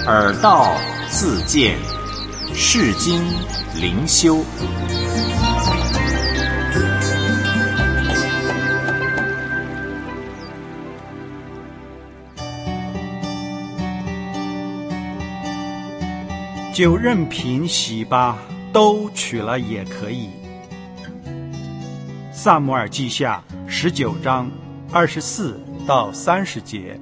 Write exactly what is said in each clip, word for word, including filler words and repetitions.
耳道自见，世经灵修。 就任凭洗巴都娶了也可以。撒母耳记下十九章二十四到三十节。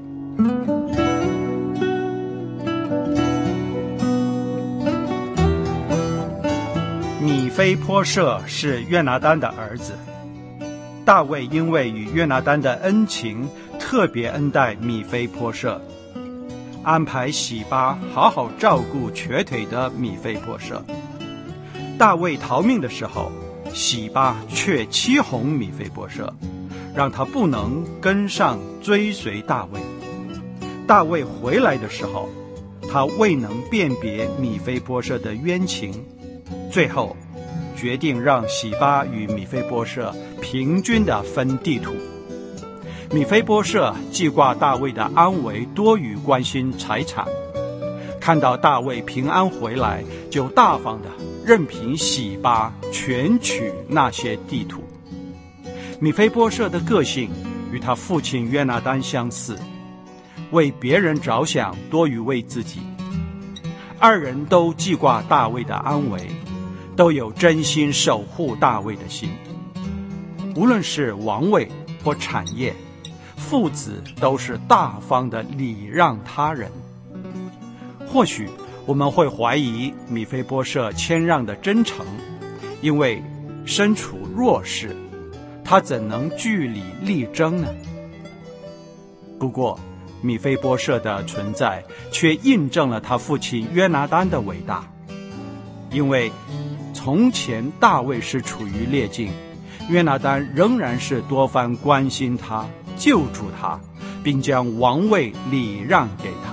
米非波设是约拿单的儿子，大卫因为与约拿单的恩情，特别恩待米非波设，安排洗巴好好照顾瘸腿的米非波设。大卫逃命的时候，洗巴却欺哄米非波设，让他不能跟上追随大卫。大卫回来的时候，他未能辨别米非波设的冤情，最后决定让洗巴与米非波设平均地分地土。米非波设记挂大卫的安危多于关心财产，看到大卫平安回来，就大方地任凭洗巴全取那些地土。米非波设的个性与他父亲约拿单相似，为别人着想多于为自己。二人都记挂大卫的安危，都有真心守护大卫的心。无论是王位或产业，父子都是大方的礼让他人。或许我们会怀疑米非波设谦让的真诚，因为身处弱势，他怎能据理力争呢？不过米非波设的存在却印证了他父亲约拿单的伟大，因为从前大卫是处于劣境，约拿单仍然是多番关心他，救助他，并将王位礼让给他。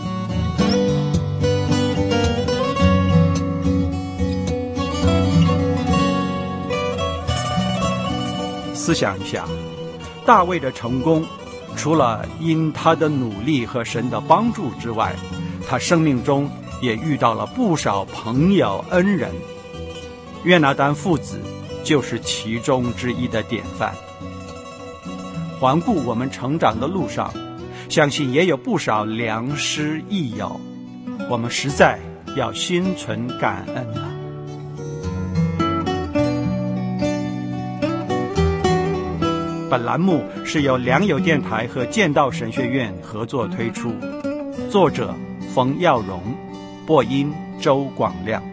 思想一下，大卫的成功，除了因他的努力和神的帮助之外，他生命中也遇到了不少朋友恩人。约拿单父子就是其中之一的典范。环顾我们成长的路上，相信也有不少良师益友，我们实在要心存感恩啊。本栏目是由良友电台和建道神学院合作推出，作者冯耀荣，播音周广亮。